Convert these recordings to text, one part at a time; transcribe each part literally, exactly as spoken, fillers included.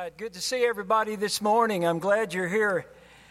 right, good to see everybody this morning. I'm glad you're here.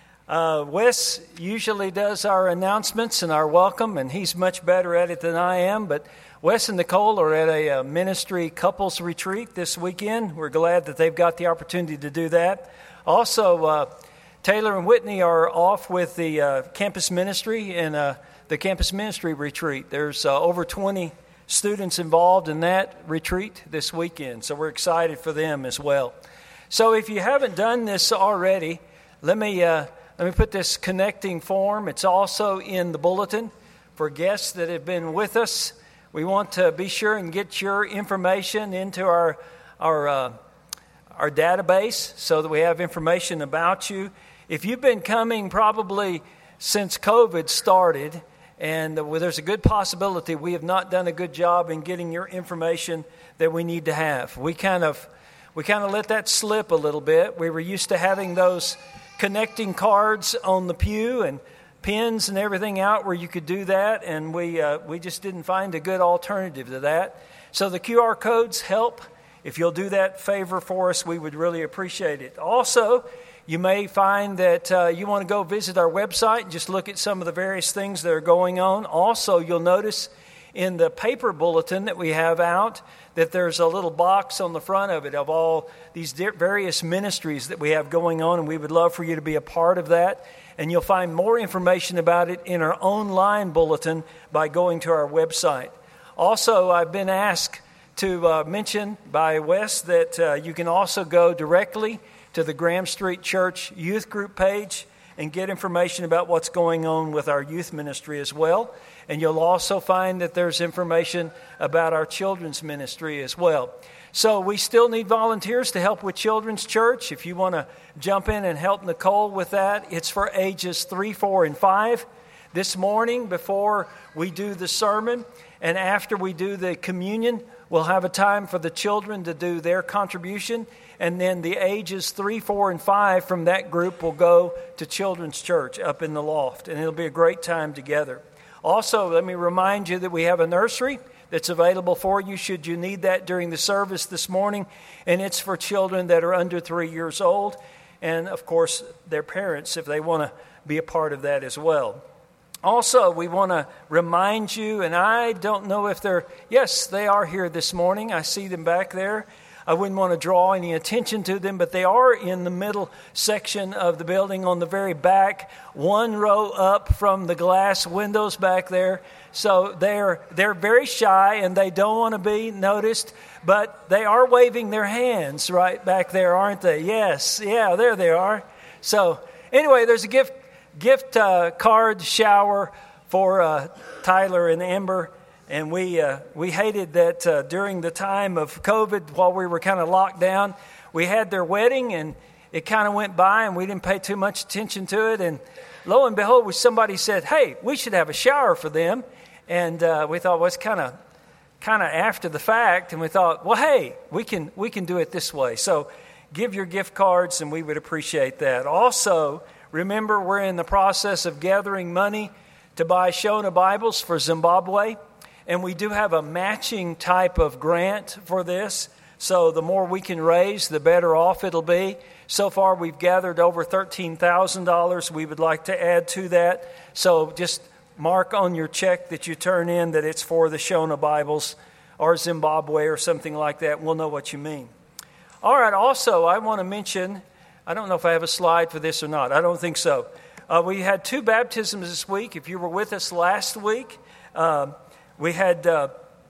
Uh, Wes usually does our announcements and our welcome, and he's much better at it than I am. But Wes and Nicole are at a, a ministry couples retreat this weekend. We're glad that they've got the opportunity to do that. Also, uh, Taylor and Whitney are off with the uh, campus ministry and uh, the campus ministry retreat. There's uh, over twenty students involved in that retreat this weekend, so we're excited for them as well. So if you haven't done this already, let me uh, let me put this connecting form. It's also in the bulletin for guests that have been with us. We want to be sure and get your information into our our uh, our database so that we have information about you. If you've been coming probably since COVID started, and there's a good possibility we have not done a good job in getting your information that we need to have. We kind of we kind of let that slip a little bit. We were used to having those connecting cards on the pew and pins and everything out where you could do that, and we uh, we just didn't find a good alternative to that. So the Q R codes help. If you'll do that favor for us, we would really appreciate it. Also, you may find that uh, you want to go visit our website and just look at some of the various things that are going on. Also, you'll notice in the paper bulletin that we have out that there's a little box on the front of it of all these various ministries that we have going on, and we would love for you to be a part of that. And you'll find more information about it in our online bulletin by going to our website. Also, I've been asked to uh, mention by Wes that uh, you can also go directly to the Graham Street Church Youth Group page and get information about what's going on with our youth ministry as well. And you'll also find that there's information about our children's ministry as well. So we still need volunteers to help with Children's Church. If you want to jump in and help Nicole with that, it's for ages three, four, and five. This morning, before we do the sermon and after we do the communion, we'll have a time for the children to do their contribution. And then the ages three, four, and five from that group will go to Children's Church up in the loft. And it'll be a great time together. Also, let me remind you that we have a nursery that's available for you should you need that during the service this morning. And it's for children that are under three years old. And, of course, their parents, if they want to be a part of that as well. Also, we want to remind you, and I don't know if they're, yes, they are here this morning. I see them back there. I wouldn't want to draw any attention to them, but they are in the middle section of the building on the very back, one row up from the glass windows back there. So they're they're very shy and they don't want to be noticed, but they are waving their hands right back there, aren't they? Yes, yeah, there they are. So anyway, there's a gift gift uh, card shower for uh, Tyler and Amber. And we uh, we hated that uh, during the time of COVID, while we were kind of locked down, we had their wedding, and it kind of went by, and we didn't pay too much attention to it. And lo and behold, somebody said, "Hey, we should have a shower for them." And uh, we thought, well, it's kind of kind of after the fact, and we thought, well, hey, we can we can do it this way. So give your gift cards, and we would appreciate that. Also, remember, we're in the process of gathering money to buy Shona Bibles for Zimbabwe. And we do have a matching type of grant for this. So the more we can raise, the better off it'll be. So far, we've gathered over thirteen thousand dollars. We would like to add to that. So just mark on your check that you turn in that it's for the Shona Bibles or Zimbabwe or something like that. We'll know what you mean. All right, also, I want to mention, I don't know if I have a slide for this or not. I don't think so. Uh, we had two baptisms this week. If you were with us last week, um, We had uh,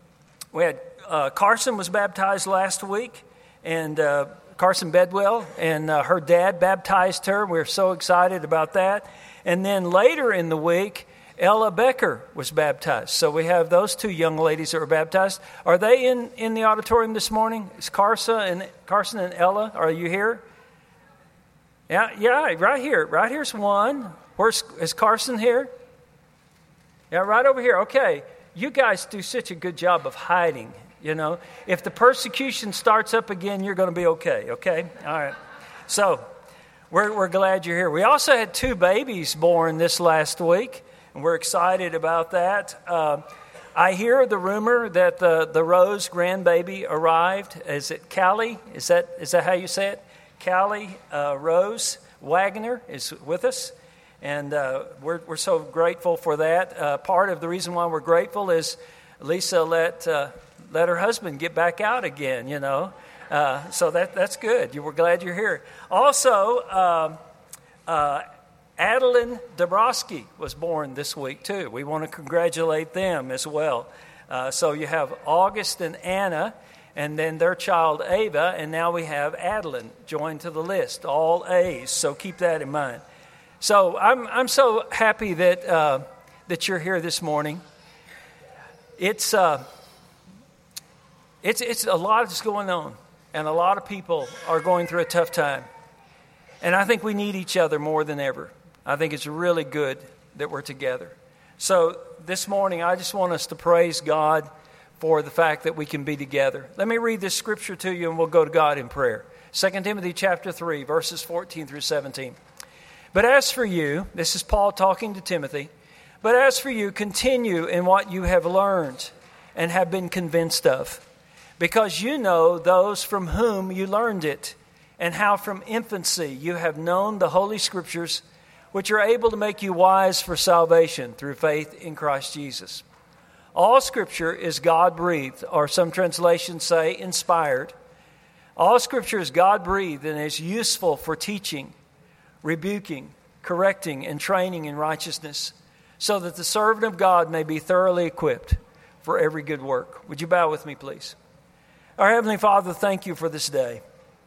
we had uh, Carson was baptized last week, and uh, Carson Bedwell, and uh, her dad baptized her. We were so excited about that. And then later in the week, Ella Becker was baptized. So we have those two young ladies that were baptized. Are they in, in the auditorium this morning? Is Carson and Carson and Ella? Are you here? Yeah, yeah, right here. Right here's one. Where's is Carson here? Yeah, right over here. Okay. You guys do such a good job of hiding, you know. If the persecution starts up again, you're going to be okay, okay? All right. So we're we're glad you're here. We also had two babies born this last week, and we're excited about that. Uh, I hear the rumor that the, the Rose grandbaby arrived. Is it Callie? Is that is that how you say it? Callie uh, Rose Wagner is with us, and uh, we're, we're so grateful for that. Uh, part of the reason why we're grateful is Lisa let uh, let her husband get back out again, you know. Uh, so that that's good. You, we're glad you're here. Also, um, uh, Adeline Dabrowski was born this week, too. We want to congratulate them as well. Uh, so you have August and Anna, and then their child Ava, and now we have Adeline joined to the list, all A's. So keep that in mind. So I'm I'm so happy that uh, that you're here this morning. It's uh, it's it's a lot is going on, and a lot of people are going through a tough time, and I think we need each other more than ever. I think it's really good that we're together. So this morning, I just want us to praise God for the fact that we can be together. Let me read this scripture to you, and we'll go to God in prayer. Second Timothy chapter three, verses fourteen through seventeen. But as for you, this is Paul talking to Timothy, but as for you, continue in what you have learned and have been convinced of, because you know those from whom you learned it, and how from infancy you have known the Holy Scriptures, which are able to make you wise for salvation through faith in Christ Jesus. All Scripture is God-breathed, or some translations say inspired. All Scripture is God-breathed and is useful for teaching, rebuking, correcting, and training in righteousness, so that the servant of God may be thoroughly equipped for every good work. Would you bow with me, please? Our Heavenly Father, thank you for this day.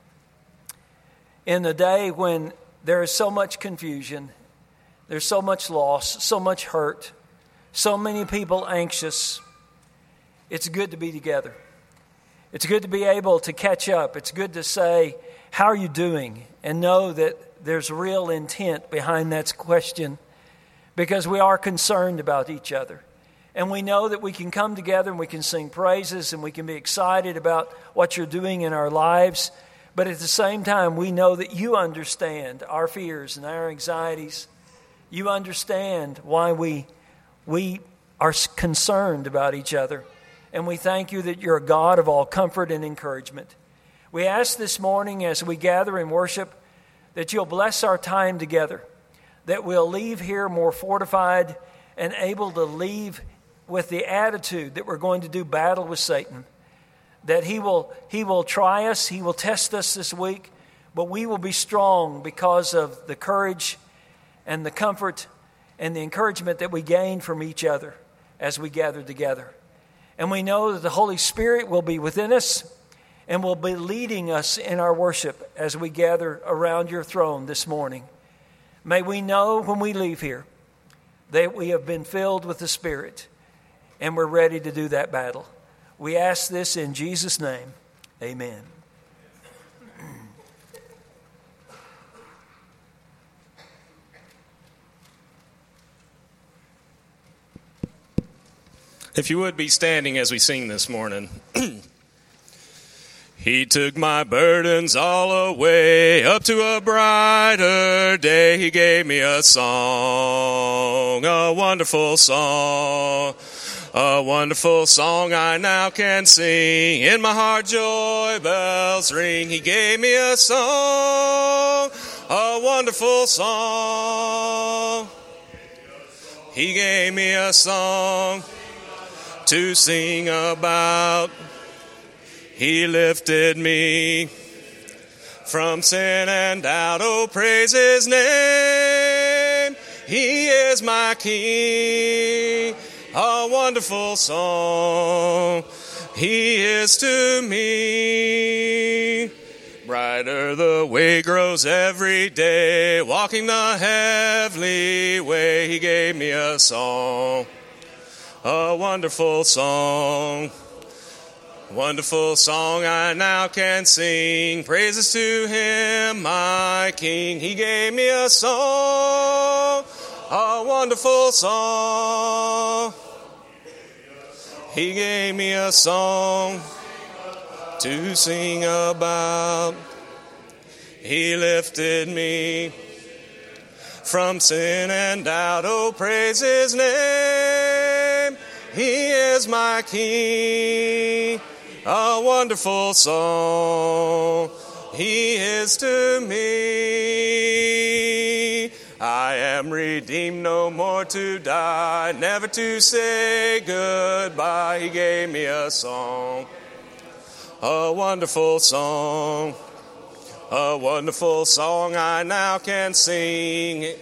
In the day when there is so much confusion, there's so much loss, so much hurt, so many people anxious, it's good to be together. It's good to be able to catch up. It's good to say, how are you doing? And know that there's real intent behind that question, because we are concerned about each other. And we know that we can come together and we can sing praises and we can be excited about what you're doing in our lives. But at the same time, we know that you understand our fears and our anxieties. You understand why we we are concerned about each other. And we thank you that you're a God of all comfort and encouragement. We ask this morning as we gather and worship that you'll bless our time together, that we'll leave here more fortified and able to leave with the attitude that we're going to do battle with Satan. That he will he will try us, he will test us this week, but we will be strong because of the courage and the comfort and the encouragement that we gain from each other as we gather together. And we know that the Holy Spirit will be within us and will be leading us in our worship as we gather around your throne this morning. May we know when we leave here that we have been filled with the Spirit and we're ready to do that battle. We ask this in Jesus' name. Amen. If you would be standing as we sing this morning. He took my burdens all away, up to a brighter day. He gave me a song, a wonderful song. A wonderful song I now can sing. In my heart joy bells ring. He gave me a song, a wonderful song. He gave me a song to sing about. He lifted me from sin and doubt. Oh, praise his name. He is my King. A wonderful song he is to me. Brighter the way grows every day, walking the heavenly way. He gave me a song, a wonderful song. Wonderful song I now can sing. Praises to him, my King. He gave me a song, a wonderful song. He gave me a song to sing about. He lifted me from sin and doubt. Oh, praise his name. He is my King. A wonderful song He is to me. I am redeemed, no more to die, never to say goodbye. He gave me a song, a wonderful song, a wonderful song I now can sing.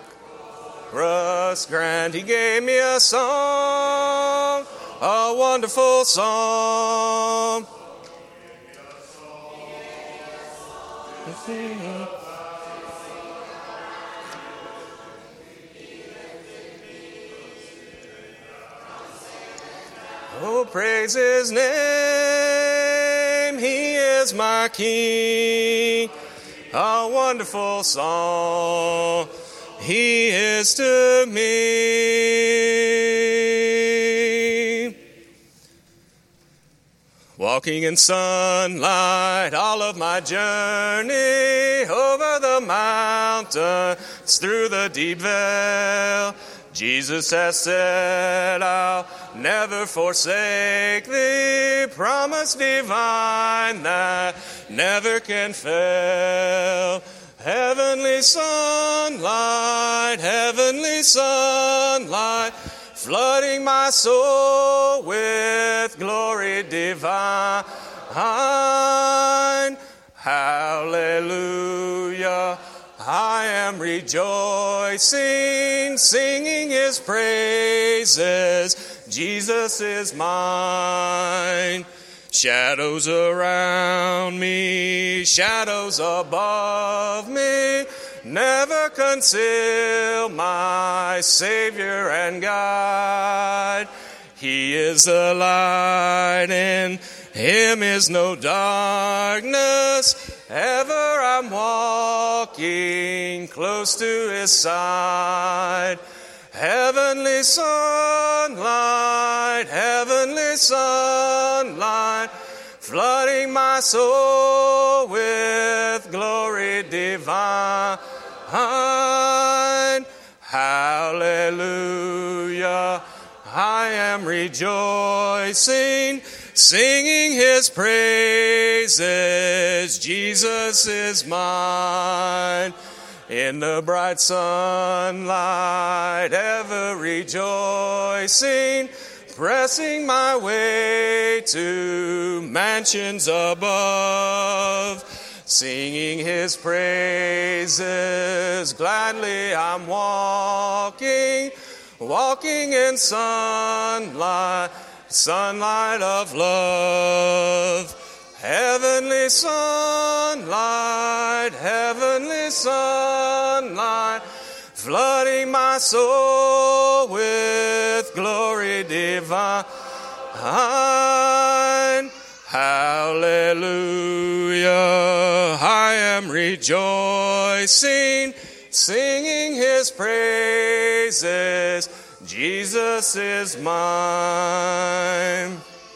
Russ Grant, he gave me a song, a wonderful song. Oh, praise his name, he is my King. A wonderful song, he is to me. Walking in sunlight, all of my journey, over the mountains, through the deep vale, Jesus has said, I'll never forsake thee, promise divine that never can fail. Heavenly sunlight, heavenly sunlight, flooding my soul with glory divine. Hallelujah. I am rejoicing, singing his praises. Jesus is mine. Shadows around me, shadows above me, never conceal my Savior and guide. He is the light, in him is no darkness. Ever I'm walking close to his side. Heavenly sunlight, heavenly sunlight, flooding my soul with glory divine. Hallelujah. I am rejoicing, singing his praises. Jesus is mine. In the bright sunlight, ever rejoicing, pressing my way to mansions above, singing his praises. Gladly I'm walking, walking in sunlight, sunlight of love. Heavenly sunlight, heavenly sunlight, flooding my soul with glory divine. Hallelujah. I am rejoicing, singing his praises. Jesus is mine.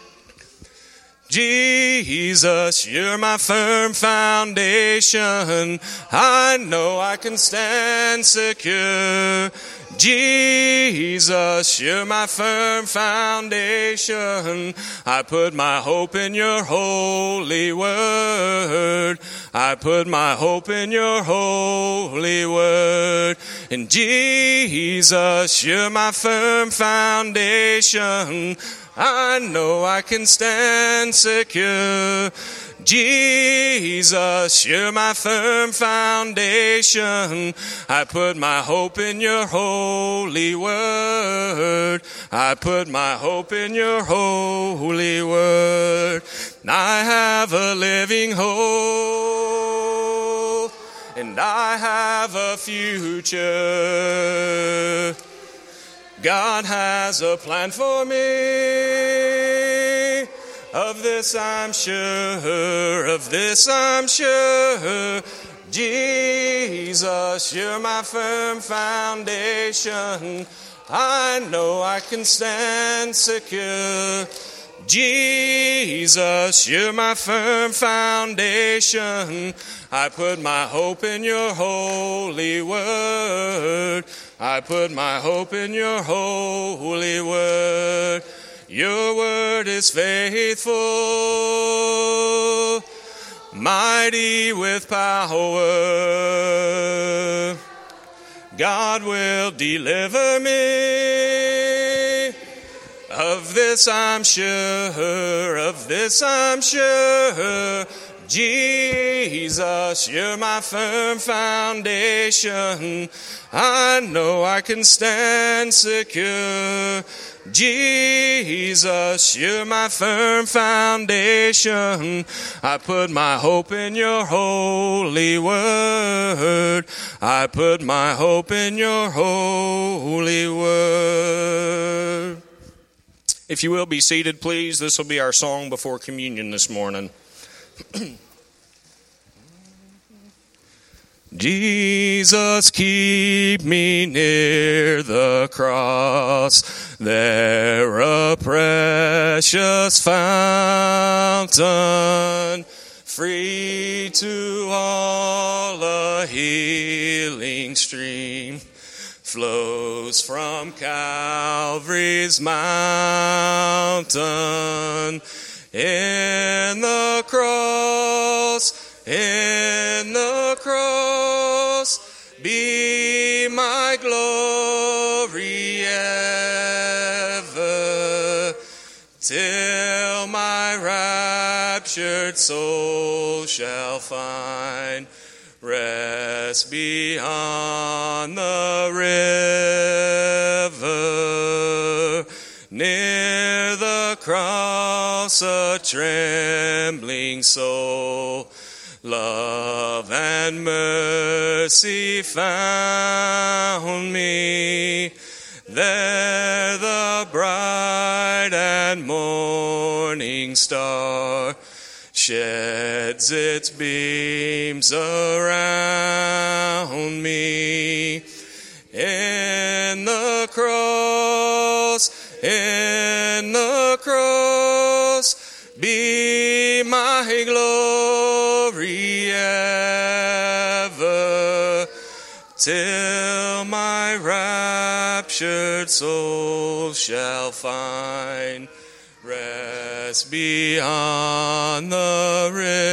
Jesus, you're my firm foundation. I know I can stand secure. Jesus, you're my firm foundation. I put my hope in your holy word. I put my hope in your holy word. And Jesus, you're my firm foundation. I know I can stand secure. Jesus, you're my firm foundation. I put my hope in your holy word. I put my hope in your holy word. I have a living hope, and I have a future. God has a plan for me. Of this I'm sure, of this I'm sure. Jesus, you're my firm foundation. I know I can stand secure. Jesus, you're my firm foundation. I put my hope in your holy word. I put my hope in your holy word. Your word is faithful. mighty with power. God will deliver me. Of this I'm sure, of this I'm sure. Jesus, you're my firm foundation. I know I can stand secure. Jesus, you're my firm foundation. I put my hope in your holy word. I put my hope in your holy word. If you will be seated, please. This will be our song before communion this morning. Jesus, keep me near the cross, there a precious fountain, free to all a healing stream, flows from Calvary's mountain. In the cross, in the cross, be my glory ever, till my raptured soul shall find rest beyond the river. Near the cross, a trembling soul, love and mercy found me. There the bright and morning star sheds its beams around me. In the cross, in the cross, be my glory ever, till my raptured soul shall find rest beyond the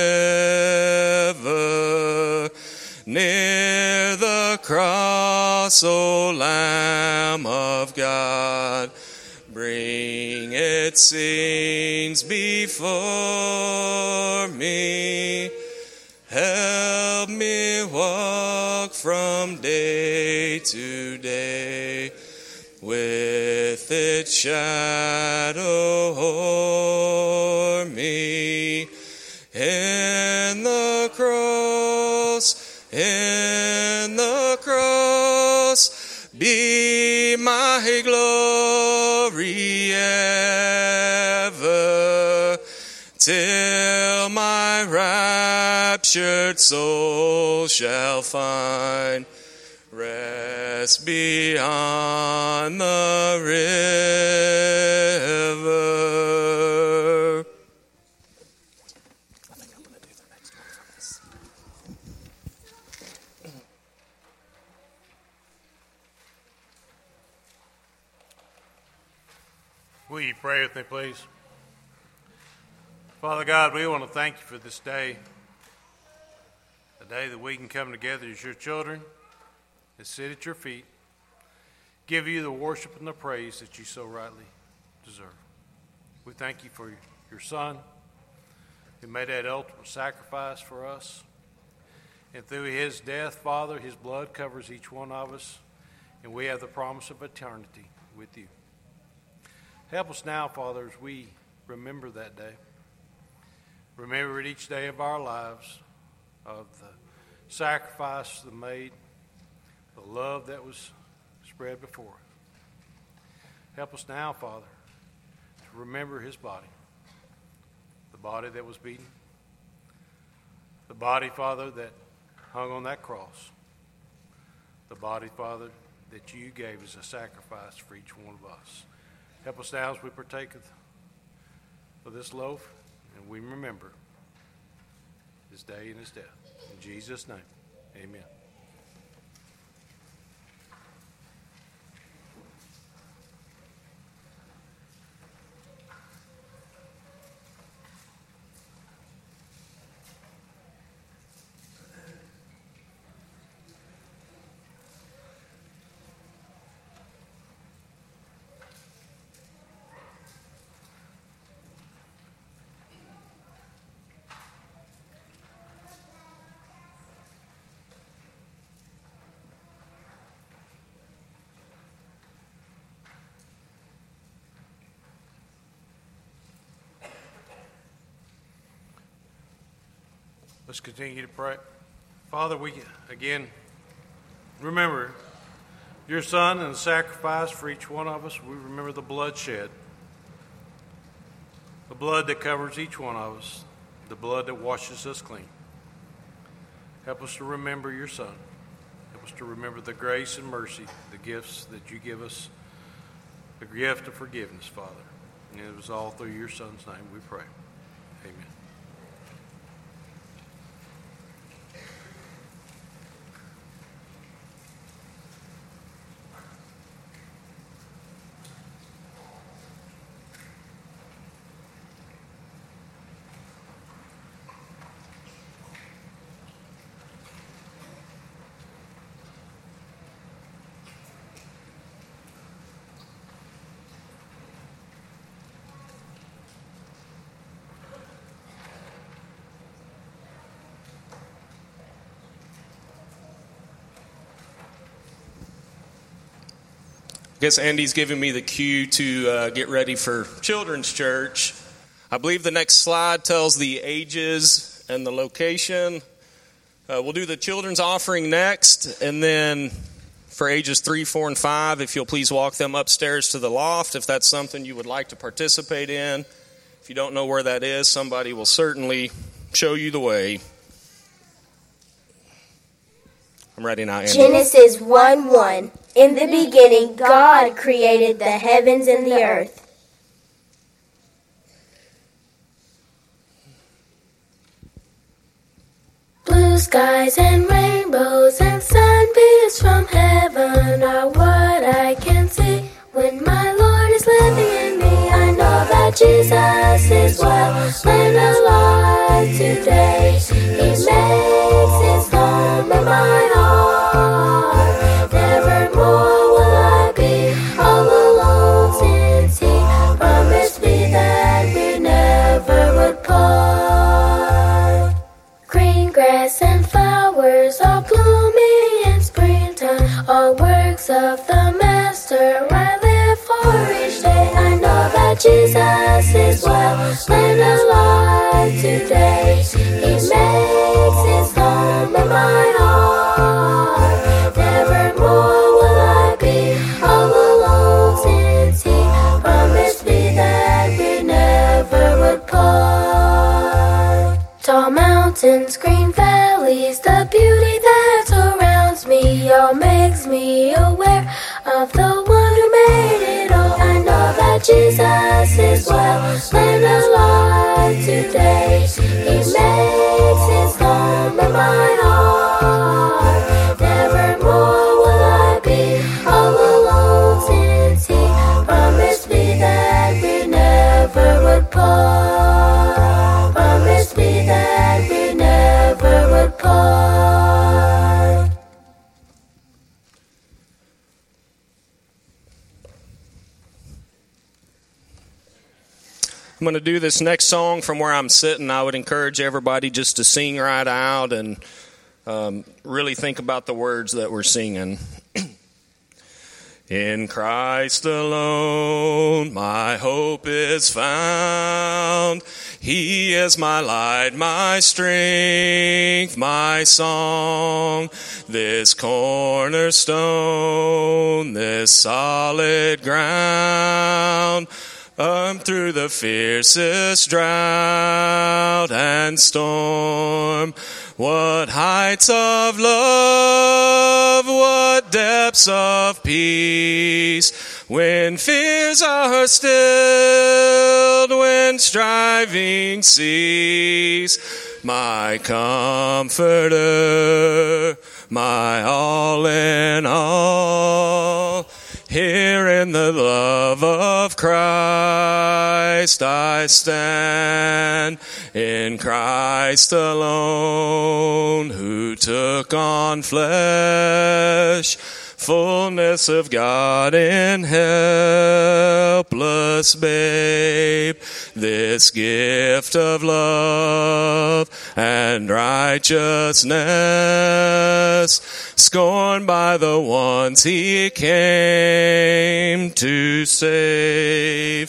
river. Near the cross, O Lamb of God, bring its scenes before me. Help me walk from day to day with its shadow o'er me. In the cross, in the cross, be my glory ever, till my raptured soul shall find rest beyond the river. I think I'm going to do the next one for this. Will you pray with me, please? Father God, we want to thank you for this day, a day that we can come together as your children and sit at your feet, give you the worship and the praise that you so rightly deserve. We thank you for your Son, who made that ultimate sacrifice for us. And through his death, Father, his blood covers each one of us, and we have the promise of eternity with you. Help us now, Father, as we remember that day. Remember it each day of our lives, of the sacrifice that made, the love that was spread before us. Help us now, Father, to remember his body, the body that was beaten, the body, Father, that hung on that cross, the body, Father, that you gave as a sacrifice for each one of us. Help us now as we partake of, of this loaf, and we remember his day and his death. In Jesus' name, amen. Let's continue to pray. Father, we again remember your Son and the sacrifice for each one of us. We remember the blood shed, the blood that covers each one of us, the blood that washes us clean. Help us to remember your Son. Help us to remember the grace and mercy, the gifts that you give us, the gift of forgiveness, Father. And it was all through your Son's name we pray. Amen. I guess Andy's giving me the cue to uh, get ready for Children's Church. I believe the next slide tells the ages and the location. Uh, we'll do the children's offering next, and then for ages three, four, and five, if you'll please walk them upstairs to the loft if that's something you would like to participate in. If you don't know where that is, somebody will certainly show you the way. I'm ready now, Andy. Genesis one one. In the beginning, God created the heavens and the earth. Blue skies and rainbows and sunbeams from heaven are what I can see. When my Lord is living in me, I know that Jesus is well and alive today. He makes his home in my heart. Nevermore will I be all alone, since he promised me that we never would part. Green grass and flowers all blooming in springtime, all works of the Master I live for each day. I know that Jesus is well and alive today. He makes his home in my heart. Nevermore will I be all alone, since he promised me that we never would part. Tall mountains, green valleys, the beauty that surrounds me all makes me aware of the one who made it all. I know that Jesus is well and alive today. He makes his home in my heart. Nevermore will I be all alone, since he promised me that we never would part. Promised me that we never would part. I'm going to do this next song from where I'm sitting. I would encourage everybody just to sing right out and um, really think about the words that we're singing. In Christ alone my hope is found. He is my light, my strength, my song. This cornerstone, this solid ground. Um, through the fiercest drought and storm. What heights of love, what depths of peace, when fears are stilled, when striving cease. My comforter, my all in all. Here in the love of Christ I stand, in Christ alone, who took on flesh, fullness of God in helpless babe, this gift of love and righteousness, scorned by the ones he came to save.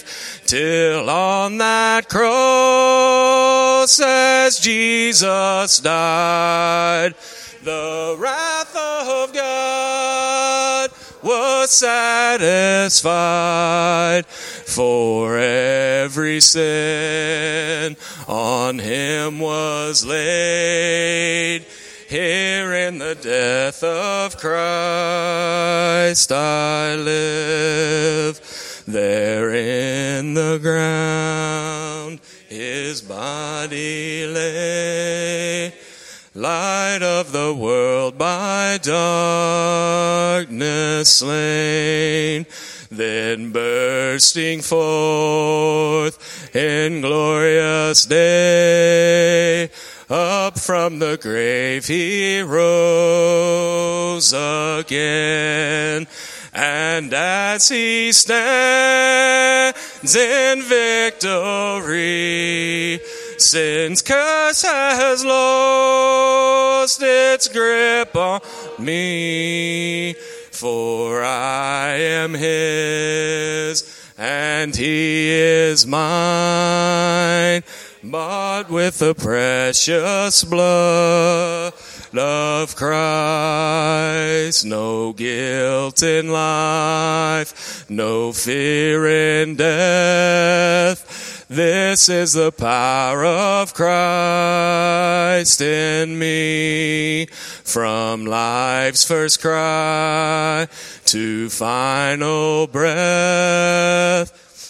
till on that cross as Jesus died, the wrath of God was satisfied. For every sin on him was laid. Here in the death of Christ I live. There in the ground his body lay. Light of the world by darkness slain. Then bursting forth in glorious day, up from the grave he rose again. And as he stands in victory, sin's curse has lost its grip on me. For I am his, and he is mine, bought with the precious blood of Christ. No guilt in life, no fear in death. This is the power of Christ in me. From life's first cry to final breath,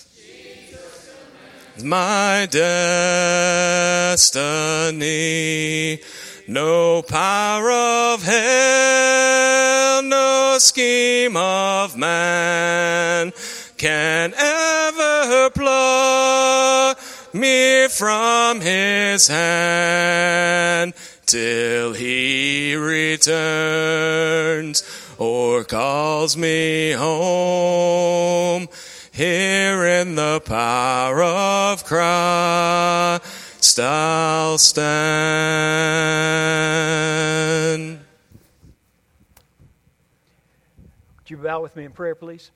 my destiny. No power of hell, no scheme of man can ever pluck me from his hand till he returns or calls me home. Here in the power of Christ I'll stand. Would you bow with me in prayer, please?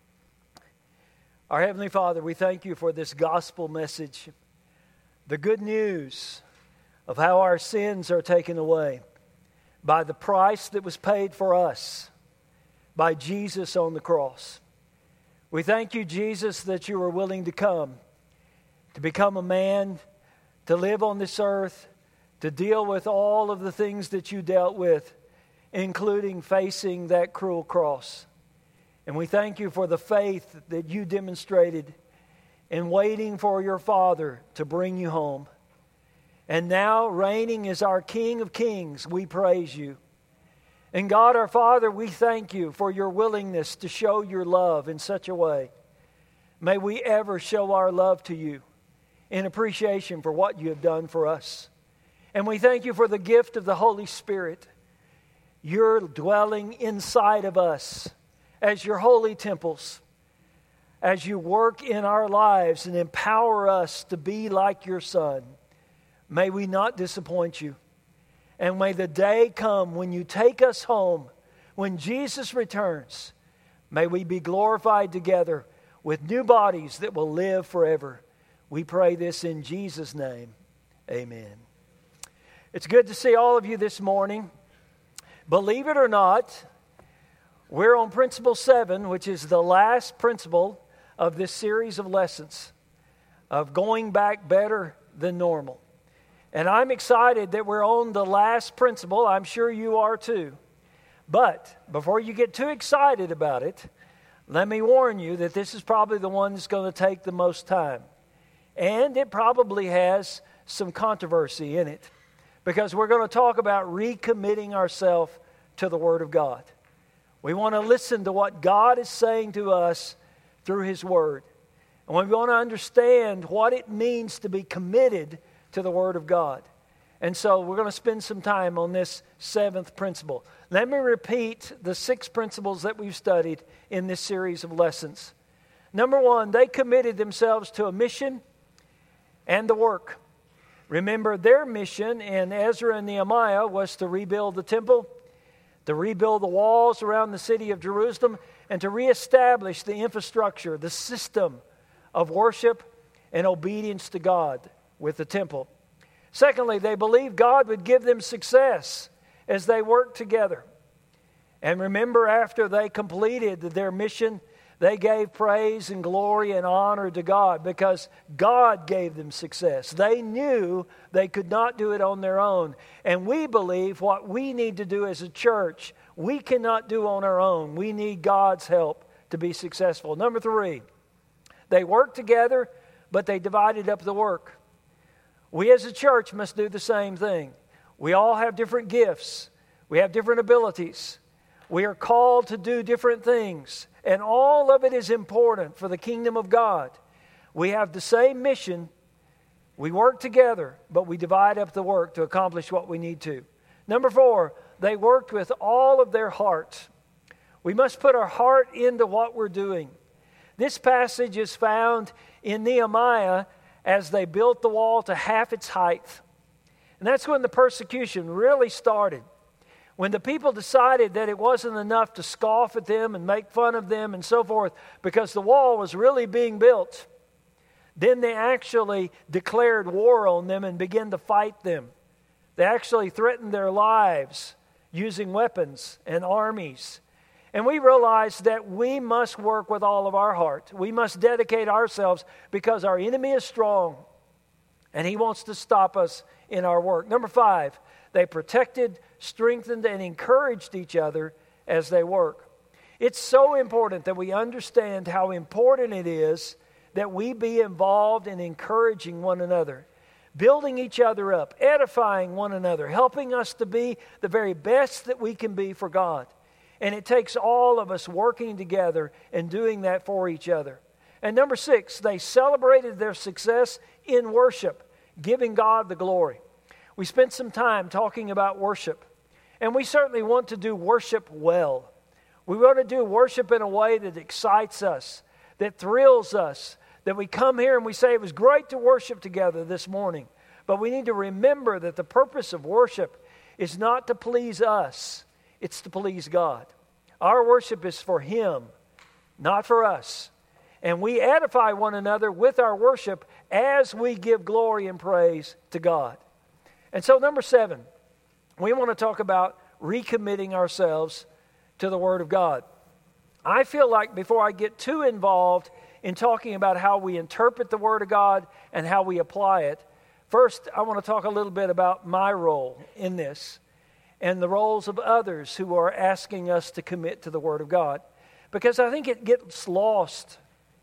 Our Heavenly Father, we thank you for this gospel message, the good news of how our sins are taken away by the price that was paid for us by Jesus on the cross. We thank you, Jesus, that you were willing to come, to become a man, to live on this earth, to deal with all of the things that you dealt with, including facing that cruel cross. And we thank you for the faith that you demonstrated in waiting for your Father to bring you home. And now, reigning as our King of Kings, we praise you. And God, our Father, we thank you for your willingness to show your love in such a way. May we ever show our love to you in appreciation for what you have done for us. And we thank you for the gift of the Holy Spirit. You're dwelling inside of us as your holy temples, as you work in our lives and empower us to be like your Son. May we not disappoint you. And may the day come when you take us home, when Jesus returns, may we be glorified together with new bodies that will live forever. We pray this in Jesus' name. Amen. It's good to see all of you this morning. Believe it or not, we're on Principle seven, which is the last principle of this series of lessons of going back better than normal. And I'm excited that we're on the last principle. I'm sure you are too. But before you get too excited about it, let me warn you that this is probably the one that's going to take the most time. And it probably has some controversy in it, because we're going to talk about recommitting ourselves to the Word of God. We want to listen to what God is saying to us through His Word. And we want to understand what it means to be committed to the Word of God. And so we're going to spend some time on this seventh principle. Let me repeat the six principles that we've studied in this series of lessons. Number one, they committed themselves to a mission and the work. Remember, their mission in Ezra and Nehemiah was to rebuild the temple, to rebuild the walls around the city of Jerusalem, and to reestablish the infrastructure, the system of worship and obedience to God with the temple. Secondly, they believed God would give them success as they worked together. And remember, after they completed their mission, they gave praise and glory and honor to God because God gave them success. They knew they could not do it on their own. And we believe what we need to do as a church, we cannot do on our own. We need God's help to be successful. Number three, they worked together, but they divided up the work. We as a church must do the same thing. We all have different gifts. We have different abilities. We are called to do different things. And all of it is important for the kingdom of God. We have the same mission. We work together, but we divide up the work to accomplish what we need to. Number four, they worked with all of their heart. We must put our heart into what we're doing. This passage is found in Nehemiah as they built the wall to half its height. And that's when the persecution really started. When the people decided that it wasn't enough to scoff at them and make fun of them and so forth because the wall was really being built, then they actually declared war on them and began to fight them. They actually threatened their lives using weapons and armies. And we realized that we must work with all of our heart. We must dedicate ourselves because our enemy is strong and he wants to stop us in our work. Number five, they protected, strengthened, and encouraged each other as they work. It's so important that we understand how important it is that we be involved in encouraging one another, building each other up, edifying one another, helping us to be the very best that we can be for God. And it takes all of us working together and doing that for each other. And number six, they celebrated their success in worship, giving God the glory. We spent some time talking about worship, and we certainly want to do worship well. We want to do worship in a way that excites us, that thrills us, that we come here and we say it was great to worship together this morning. But we need to remember that the purpose of worship is not to please us, it's to please God. Our worship is for Him, not for us. And we edify one another with our worship as we give glory and praise to God. And so number seven, we want to talk about recommitting ourselves to the Word of God. I feel like before I get too involved in talking about how we interpret the Word of God and how we apply it, first I want to talk a little bit about my role in this and the roles of others who are asking us to commit to the Word of God. Because I think it gets lost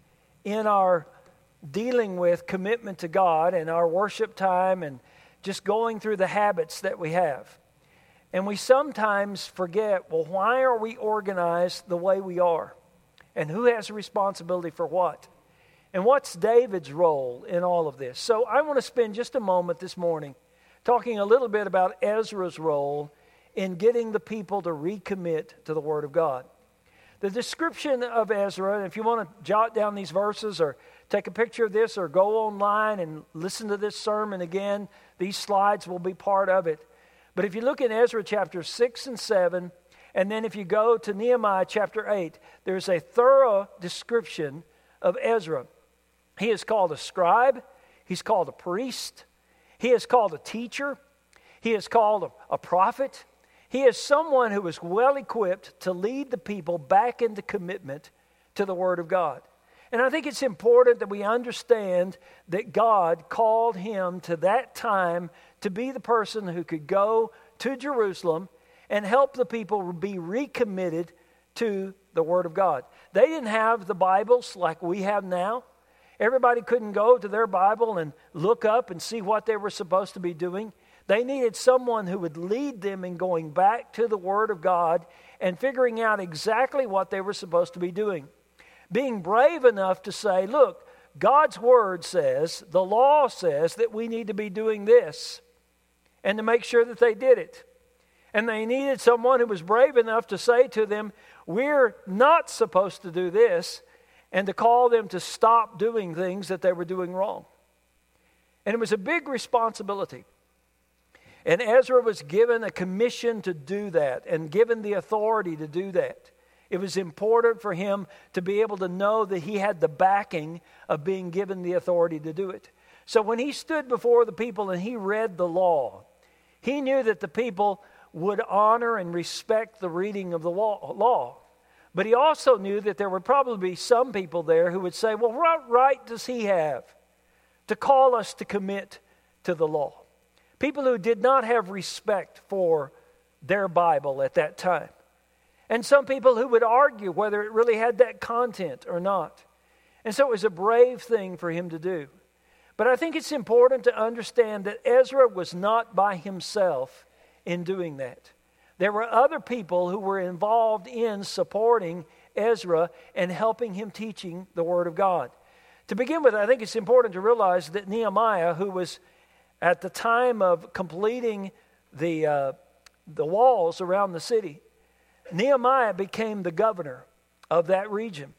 in our dealing with commitment to God and our worship time and just going through the habits that we have. And we sometimes forget, well, why are we organized the way we are? And who has a responsibility for what? And what's David's role in all of this? So I want to spend just a moment this morning talking a little bit about Ezra's role in getting the people to recommit to the Word of God. The description of Ezra, if you want to jot down these verses or take a picture of this or go online and listen to this sermon again, these slides will be part of it. But if you look in Ezra chapter six and seven, and then if you go to Nehemiah chapter eight, there's a thorough description of Ezra. He is called a scribe. He's called a priest. He is called a teacher. He is called a, a prophet. He is someone who is well equipped to lead the people back into commitment to the Word of God. And I think it's important that we understand that God called him to that time to be the person who could go to Jerusalem and help the people be recommitted to the Word of God. They didn't have the Bibles like we have now. Everybody couldn't go to their Bible and look up and see what they were supposed to be doing. They needed someone who would lead them in going back to the Word of God and figuring out exactly what they were supposed to be doing. Being brave enough to say, look, God's Word says, the law says that we need to be doing this, and to make sure that they did it. And they needed someone who was brave enough to say to them, we're not supposed to do this, and to call them to stop doing things that they were doing wrong. And it was a big responsibility. And Ezra was given a commission to do that and given the authority to do that. It was important for him to be able to know that he had the backing of being given the authority to do it. So when he stood before the people and he read the law, he knew that the people would honor and respect the reading of the law. But he also knew that there would probably be some people there who would say, well, what right does he have to call us to commit to the law? People who did not have respect for their Bible at that time. And some people who would argue whether it really had that content or not. And so it was a brave thing for him to do. But I think it's important to understand that Ezra was not by himself in doing that. There were other people who were involved in supporting Ezra and helping him teaching the Word of God. To begin with, I think it's important to realize that Nehemiah, who was at the time of completing the, uh, the walls around the city, Nehemiah became the governor of that region.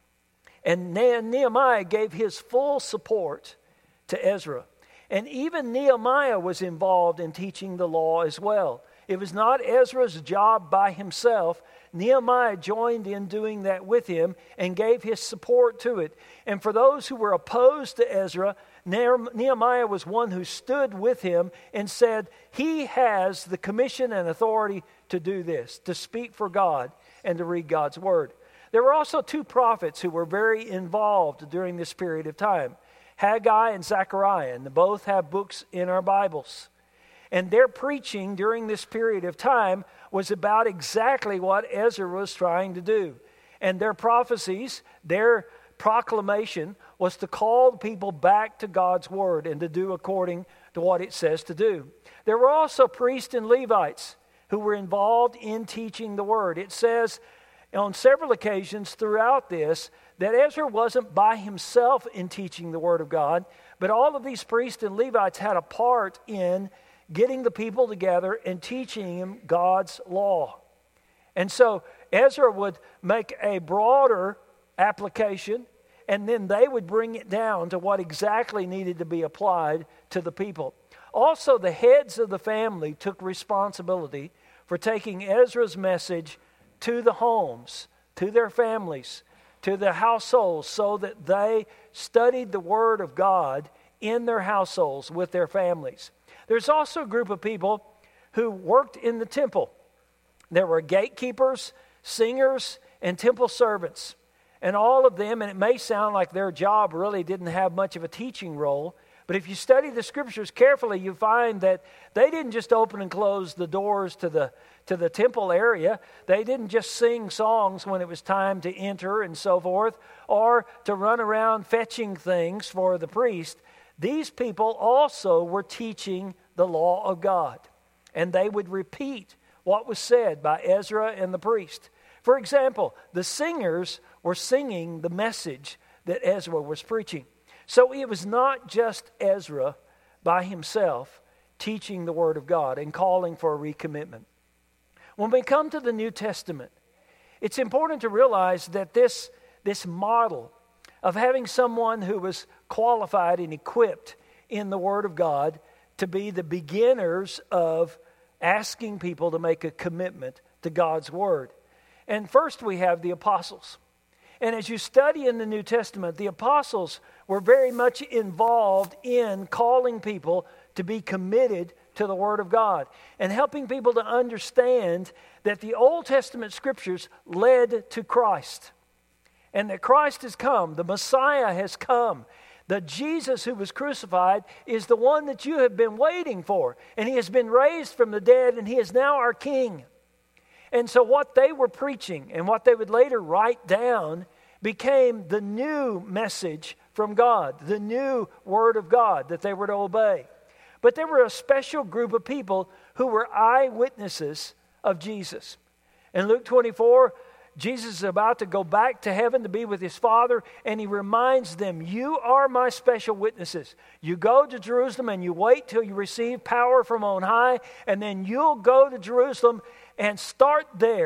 And Nehemiah gave his full support to Ezra. And even Nehemiah was involved in teaching the law as well. It was not Ezra's job by himself. Nehemiah joined in doing that with him and gave his support to it. And for those who were opposed to Ezra, Nehemiah was one who stood with him and said, he has the commission and authority to do this, to speak for God and to read God's word. There were also two prophets who were very involved during this period of time, Haggai and Zechariah, and both have books in our Bibles. And their preaching during this period of time was about exactly what Ezra was trying to do. And their prophecies, their proclamation was to call the people back to God's word and to do according to what it says to do. There were also priests and Levites who were involved in teaching the word. It says on several occasions throughout this that Ezra wasn't by himself in teaching the word of God, but all of these priests and Levites had a part in getting the people together and teaching them God's law. And so Ezra would make a broader application, and then they would bring it down to what exactly needed to be applied to the people. Also, the heads of the family took responsibility for taking Ezra's message to the homes, to their families, to the households, so that they studied the Word of God in their households with their families. There's also a group of people who worked in the temple. There were gatekeepers, singers, and temple servants. And all of them, and it may sound like their job really didn't have much of a teaching role, but if you study the scriptures carefully, you find that they didn't just open and close the doors to the to the temple area. They didn't just sing songs when it was time to enter and so forth, or to run around fetching things for the priest. These people also were teaching the law of God, and they would repeat what was said by Ezra and the priest. For example, the singers were singing the message that Ezra was preaching. So it was not just Ezra by himself teaching the Word of God and calling for a recommitment. When we come to the New Testament, it's important to realize that this, this model of having someone who was qualified and equipped in the Word of God to be the beginners of asking people to make a commitment to God's Word. And first we have the apostles. And as you study in the New Testament, the apostles were very much involved in calling people to be committed to the Word of God and helping people to understand that the Old Testament scriptures led to Christ. And that Christ has come, the Messiah has come. The Jesus who was crucified is the one that you have been waiting for. And he has been raised from the dead, and he is now our King. And so what they were preaching and what they would later write down became the new message from God, the new Word of God that they were to obey. But there were a special group of people who were eyewitnesses of Jesus. In Luke twenty-four, Jesus is about to go back to heaven to be with his Father, and he reminds them, you are my special witnesses. You go to Jerusalem and you wait till you receive power from on high, and then you'll go to Jerusalem and start there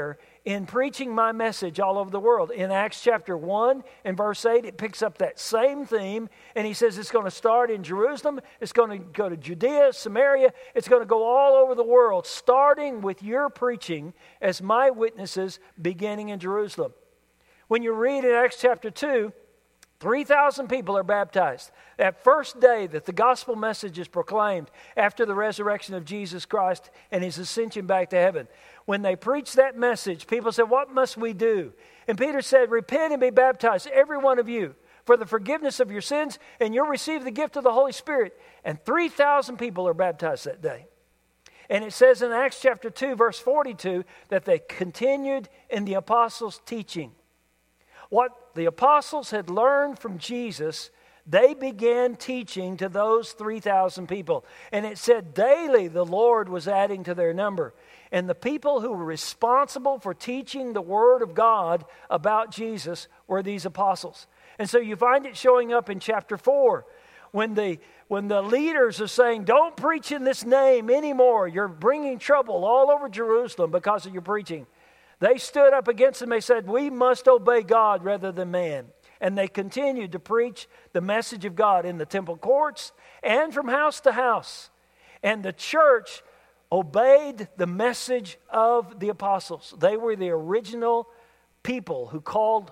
in preaching my message all over the world. In Acts chapter one and verse eight, it picks up that same theme, and he says it's going to start in Jerusalem, it's going to go to Judea, Samaria, it's going to go all over the world, starting with your preaching as my witnesses beginning in Jerusalem. When you read in Acts chapter two, three thousand people are baptized. That first day that the gospel message is proclaimed after the resurrection of Jesus Christ and his ascension back to heaven. When they preached that message, people said, what must we do? And Peter said, repent and be baptized, every one of you, for the forgiveness of your sins, and you'll receive the gift of the Holy Spirit. And three thousand people are baptized that day. And it says in Acts chapter two, verse forty-two, that they continued in the apostles' teaching. What the apostles had learned from Jesus, they began teaching to those three thousand people. And it said daily the Lord was adding to their number. And the people who were responsible for teaching the Word of God about Jesus were these apostles. And so you find it showing up in chapter four. When the, when the leaders are saying, don't preach in this name anymore. You're bringing trouble all over Jerusalem because of your preaching. They stood up against them. They said, we must obey God rather than man. And they continued to preach the message of God in the temple courts and from house to house. And the church obeyed the message of the apostles. They were the original people who called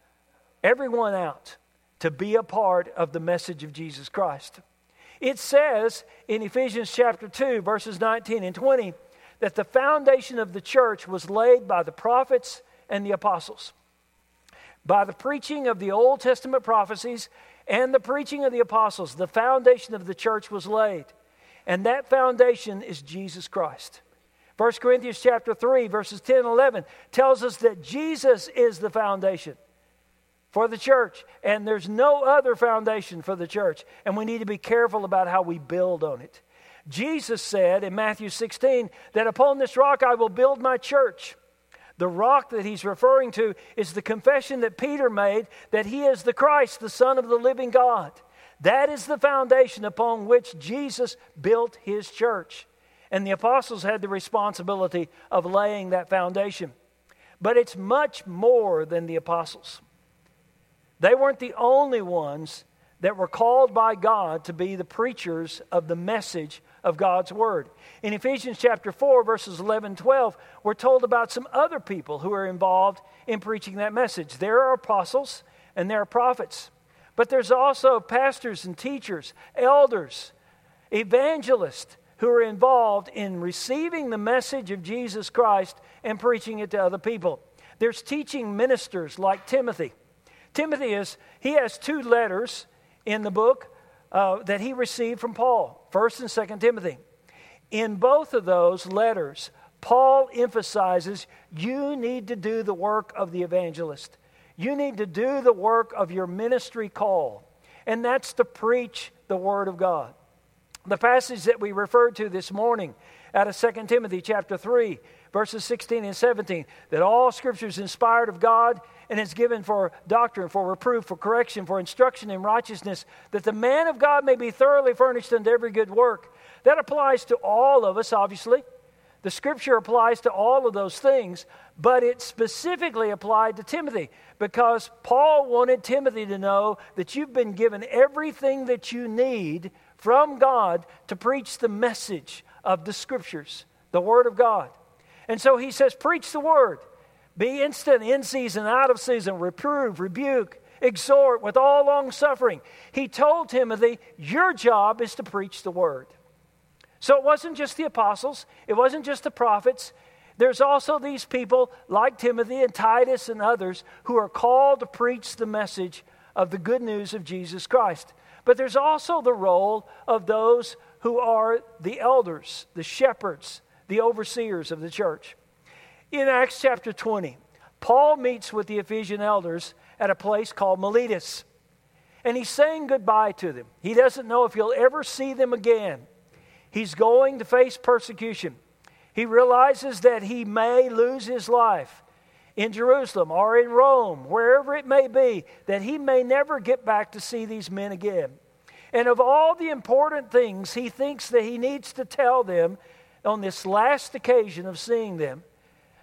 everyone out to be a part of the message of Jesus Christ. It says in Ephesians chapter two, verses nineteen and twenty, that the foundation of the church was laid by the prophets and the apostles. By the preaching of the Old Testament prophecies and the preaching of the apostles, the foundation of the church was laid. And that foundation is Jesus Christ. First Corinthians chapter three, verses ten and eleven tells us that Jesus is the foundation for the church. And there's no other foundation for the church. And we need to be careful about how we build on it. Jesus said in Matthew sixteen that upon this rock I will build my church. The rock that he's referring to is the confession that Peter made that he is the Christ, the Son of the living God. That is the foundation upon which Jesus built his church. And the apostles had the responsibility of laying that foundation. But it's much more than the apostles. They weren't the only ones that were called by God to be the preachers of the message of God's Word. In Ephesians chapter four, verses eleven and twelve, we're told about some other people who are involved in preaching that message. There are apostles and there are prophets. But there's also pastors and teachers, elders, evangelists who are involved in receiving the message of Jesus Christ and preaching it to other people. There's teaching ministers like Timothy. Timothy is, he has two letters in the book uh, that he received from Paul, First and Second Timothy. In both of those letters, Paul emphasizes you need to do the work of the evangelist. You need to do the work of your ministry call, and that's to preach the Word of God. The passage that we referred to this morning out of Second Timothy chapter three, verses sixteen and seventeen, that all Scripture is inspired of God and is given for doctrine, for reproof, for correction, for instruction in righteousness, that the man of God may be thoroughly furnished unto every good work. That applies to all of us, obviously. The Scripture applies to all of those things, but it specifically applied to Timothy because Paul wanted Timothy to know that you've been given everything that you need from God to preach the message of the Scriptures, the Word of God. And so he says, preach the Word. Be instant, in season, out of season, reprove, rebuke, exhort with all long suffering. He told Timothy, your job is to preach the Word. So it wasn't just the apostles. It wasn't just the prophets. There's also these people like Timothy and Titus and others who are called to preach the message of the good news of Jesus Christ. But there's also the role of those who are the elders, the shepherds, the overseers of the church. In Acts chapter twenty, Paul meets with the Ephesian elders at a place called Miletus. And he's saying goodbye to them. He doesn't know if he'll ever see them again. He's going to face persecution. He realizes that he may lose his life in Jerusalem or in Rome, wherever it may be, that he may never get back to see these men again. And of all the important things he thinks that he needs to tell them on this last occasion of seeing them,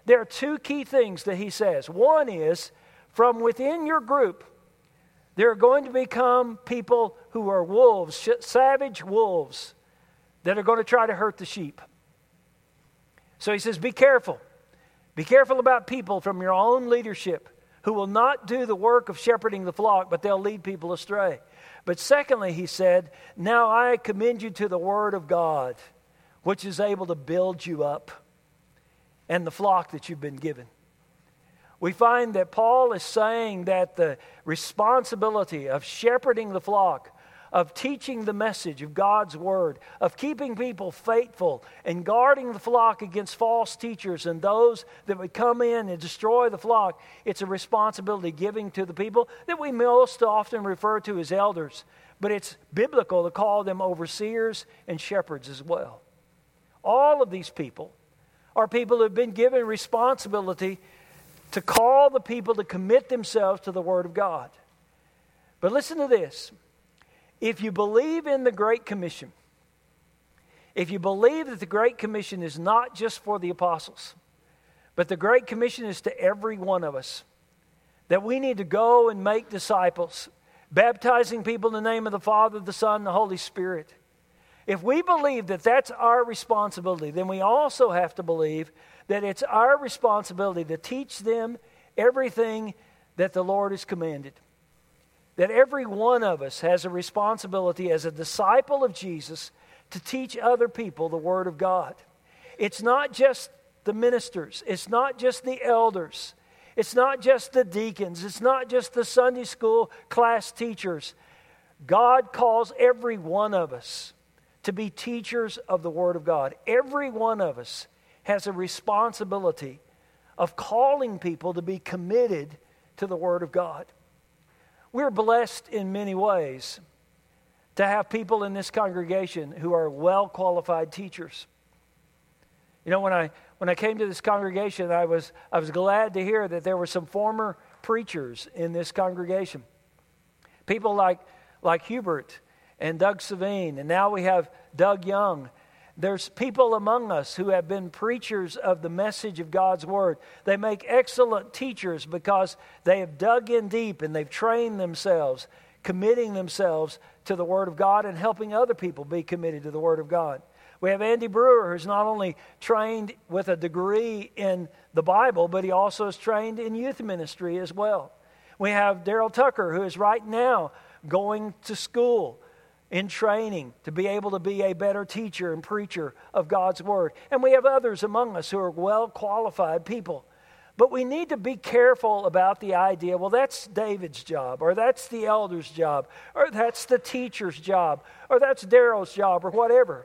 there are two key things that he says. One is, from within your group, there are going to become people who are wolves, savage wolves, that are going to try to hurt the sheep. So he says, be careful. Be careful about people from your own leadership who will not do the work of shepherding the flock, but they'll lead people astray. But secondly, he said, now I commend you to the word of God, which is able to build you up, and the flock that you've been given. We find that Paul is saying that the responsibility of shepherding the flock, of teaching the message of God's word, of keeping people faithful and guarding the flock against false teachers and those that would come in and destroy the flock, it's a responsibility giving to the people that we most often refer to as elders. But it's biblical to call them overseers and shepherds as well. All of these people are people who have been given responsibility to call the people to commit themselves to the Word of God. But listen to this. If you believe in the Great Commission, if you believe that the Great Commission is not just for the apostles, but the Great Commission is to every one of us, that we need to go and make disciples, baptizing people in the name of the Father, the Son, and the Holy Spirit. If we believe that that's our responsibility, then we also have to believe that it's our responsibility to teach them everything that the Lord has commanded. That every one of us has a responsibility as a disciple of Jesus to teach other people the Word of God. It's not just the ministers. It's not just the elders. It's not just the deacons. It's not just the Sunday school class teachers. God calls every one of us to be teachers of the Word of God. Every one of us has a responsibility of calling people to be committed to the Word of God. We're blessed in many ways to have people in this congregation who are well-qualified teachers. You know, when I when I came to this congregation, I was I was glad to hear that there were some former preachers in this congregation. People like like Hubert and Doug Savine, and now we have Doug Young. There's people among us who have been preachers of the message of God's Word. They make excellent teachers because they have dug in deep and they've trained themselves, committing themselves to the Word of God and helping other people be committed to the Word of God. We have Andy Brewer, who's not only trained with a degree in the Bible, but he also is trained in youth ministry as well. We have Daryl Tucker, who is right now going to school in training to be able to be a better teacher and preacher of God's Word. And we have others among us who are well-qualified people. But we need to be careful about the idea, well, that's David's job, or that's the elder's job, or that's the teacher's job, or that's Daryl's job, or whatever.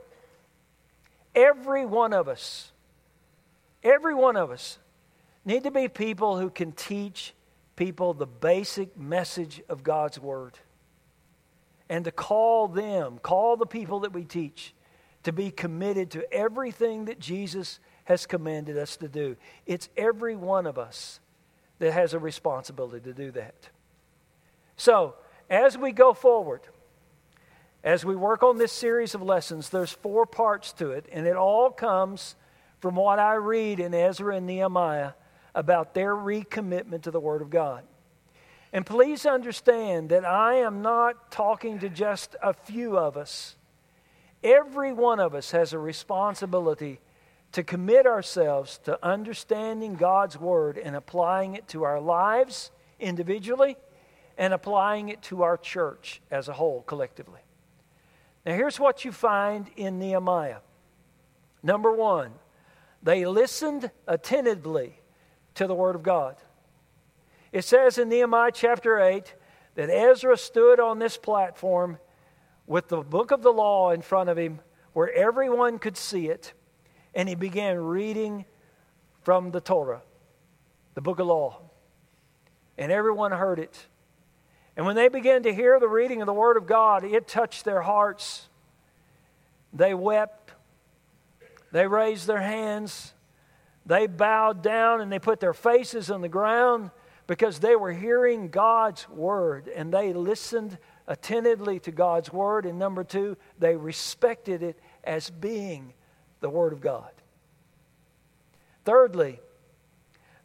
Every one of us, every one of us need to be people who can teach people the basic message of God's Word. And to call them, call the people that we teach, to be committed to everything that Jesus has commanded us to do. It's every one of us that has a responsibility to do that. So, as we go forward, as we work on this series of lessons, there's four parts to it, and it all comes from what I read in Ezra and Nehemiah about their recommitment to the Word of God. And please understand that I am not talking to just a few of us. Every one of us has a responsibility to commit ourselves to understanding God's Word and applying it to our lives individually and applying it to our church as a whole, collectively. Now here's what you find in Nehemiah. Number one, they listened attentively to the Word of God. It says in Nehemiah chapter eight that Ezra stood on this platform with the book of the law in front of him where everyone could see it, and he began reading from the Torah, the book of law. And everyone heard it. And when they began to hear the reading of the Word of God, it touched their hearts. They wept. They raised their hands. They bowed down and they put their faces on the ground, because they were hearing God's Word, and they listened attentively to God's Word. And number two, they respected it as being the Word of God. Thirdly,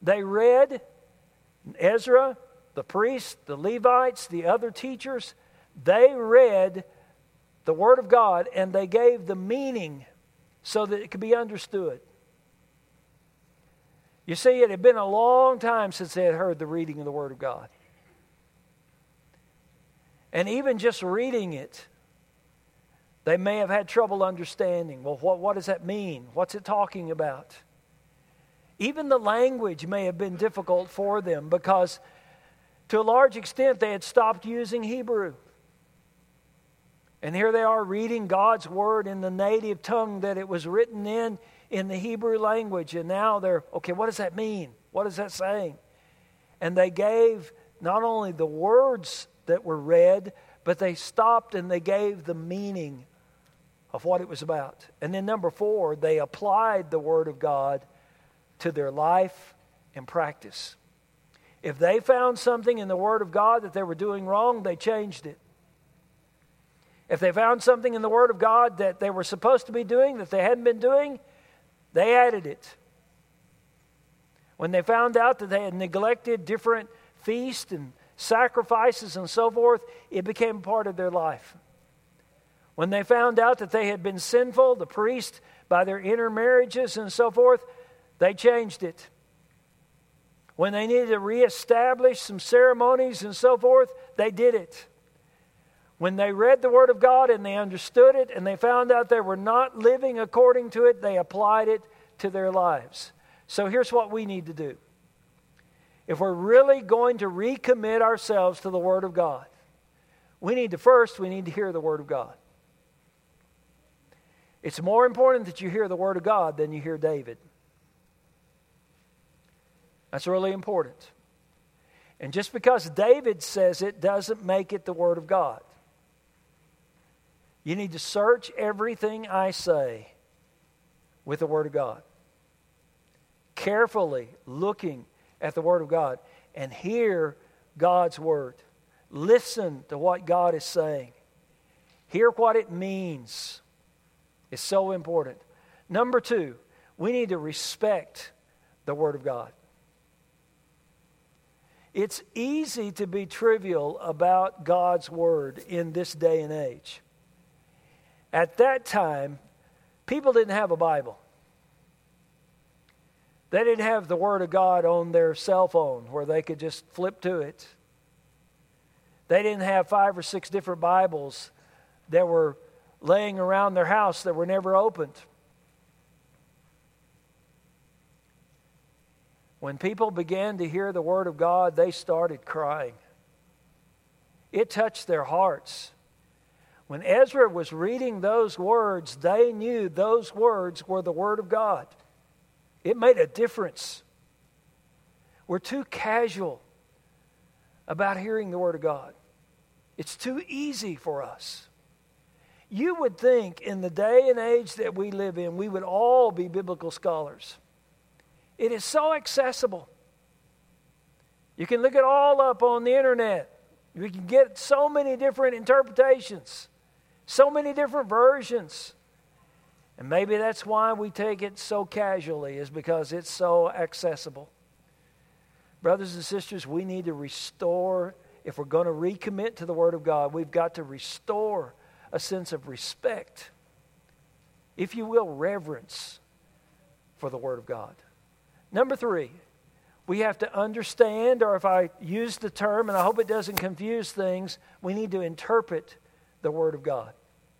They read, Ezra, the priests, the Levites, the other teachers, they read the Word of God and they gave the meaning so that it could be understood. You see, it had been a long time since they had heard the reading of the Word of God. And even just reading it, they may have had trouble understanding. Well, what, what does that mean? What's it talking about? Even the language may have been difficult for them because to a large extent they had stopped using Hebrew. And here they are reading God's Word in the native tongue that it was written in, in the Hebrew language. And now they're, okay, what does that mean? What is that saying? And they gave not only the words that were read, but they stopped and they gave the meaning of what it was about. And then number four, they applied the Word of God to their life and practice. If they found something in the Word of God that they were doing wrong, they changed it. If they found something in the Word of God that they were supposed to be doing that they hadn't been doing, they added it. When they found out that they had neglected different feasts and sacrifices and so forth, it became part of their life. When they found out that they had been sinful, the priest, by their intermarriages and so forth, they changed it. When they needed to reestablish some ceremonies and so forth, they did it. When they read the Word of God and they understood it and they found out they were not living according to it, they applied it to their lives. So here's what we need to do. If we're really going to recommit ourselves to the Word of God, we need to first, we need to hear the Word of God. It's more important that you hear the Word of God than you hear David. That's really important. And just because David says it doesn't make it the Word of God. You need to search everything I say with the Word of God. Carefully looking at the Word of God and hear God's Word. Listen to what God is saying. Hear what it means. It's so important. Number two, we need to respect the Word of God. It's easy to be trivial about God's Word in this day and age. At that time, people didn't have a Bible. They didn't have the Word of God on their cell phone where they could just flip to it. They didn't have five or six different Bibles that were laying around their house that were never opened. When people began to hear the Word of God, they started crying. It touched their hearts. When Ezra was reading those words, they knew those words were the Word of God. It made a difference. We're too casual about hearing the Word of God. It's too easy for us. You would think in the day and age that we live in, we would all be biblical scholars. It is so accessible. You can look it all up on the internet. We can get so many different interpretations, so many different versions. And maybe that's why we take it so casually, is because it's so accessible. Brothers and sisters, we need to restore, if we're going to recommit to the Word of God, we've got to restore a sense of respect, if you will, reverence for the Word of God. Number three, we have to understand, or if I use the term, and I hope it doesn't confuse things, we need to interpret the Word of God.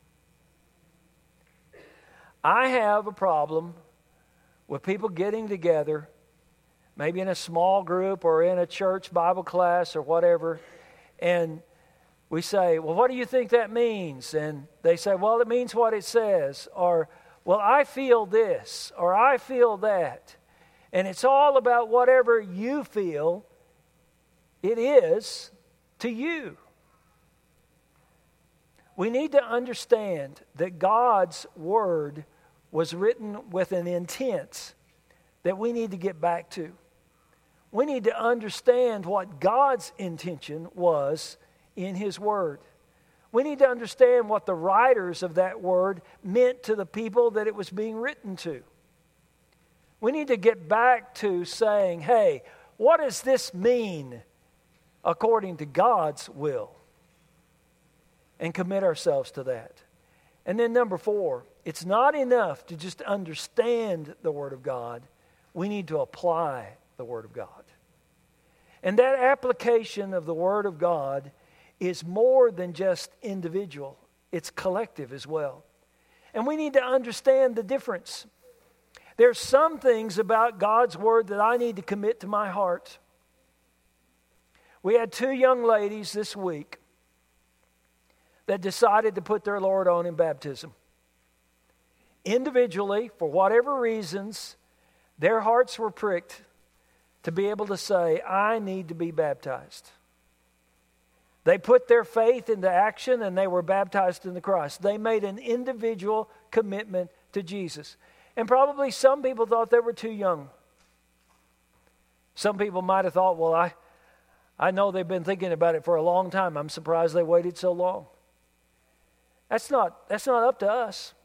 I have a problem with people getting together, maybe in a small group or in a church Bible class or whatever, and we say, well, what do you think that means? And they say, well, it means what it says. Or, well, I feel this, or I feel that. And it's all about whatever you feel it is to you. We need to understand that God's Word was written with an intent that we need to get back to. We need to understand what God's intention was in His Word. We need to understand what the writers of that Word meant to the people that it was being written to. We need to get back to saying, hey, what does this mean according to God's will? And commit ourselves to that. And then number four, it's not enough to just understand the Word of God. We need to apply the Word of God. And that application of the Word of God is more than just individual. It's collective as well. And we need to understand the difference. There's some things about God's Word that I need to commit to my heart. We had two young ladies this week that decided to put their Lord on in baptism. Individually, for whatever reasons, their hearts were pricked to be able to say, I need to be baptized. They put their faith into action and they were baptized into Christ. They made an individual commitment to Jesus. And probably some people thought they were too young. Some people might have thought, well, I, I know they've been thinking about it for a long time. I'm surprised they waited so long. That's not, that's not up to us.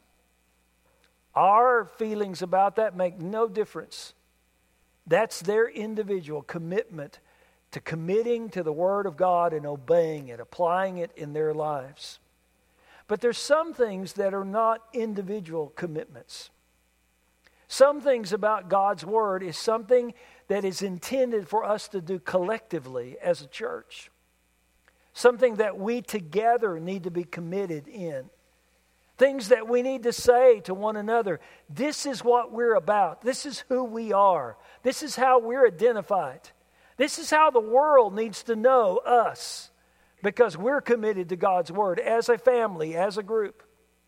Our feelings about that make no difference. That's their individual commitment to committing to the Word of God and obeying it, applying it in their lives. But there's some things that are not individual commitments. Some things about God's Word is something that is intended for us to do collectively as a church. Something that we together need to be committed in. Things that we need to say to one another. This is what we're about. This is who we are. This is how we're identified. This is how the world needs to know us, because we're committed to God's Word as a family, as a group.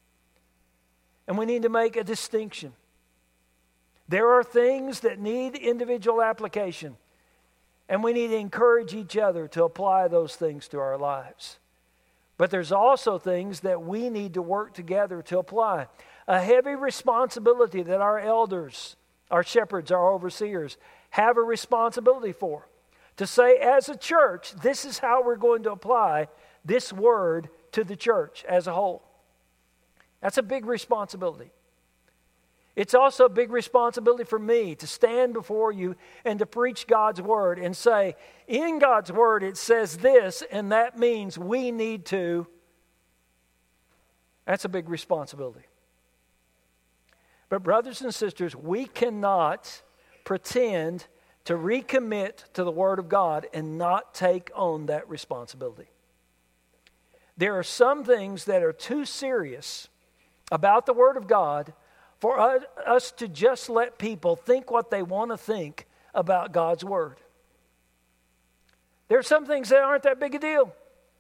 And we need to make a distinction. There are things that need individual application, and we need to encourage each other to apply those things to our lives. But there's also things that we need to work together to apply. A heavy responsibility that our elders, our shepherds, our overseers have a responsibility for. To say, as a church, this is how we're going to apply this word to the church as a whole. That's a big responsibility. It's also a big responsibility for me to stand before you and to preach God's Word and say, in God's Word it says this, and that means we need to. That's a big responsibility. But brothers and sisters, we cannot pretend to recommit to the Word of God and not take on that responsibility. There are some things that are too serious about the Word of God for us to just let people think what they want to think about God's Word. There are some things that aren't that big a deal.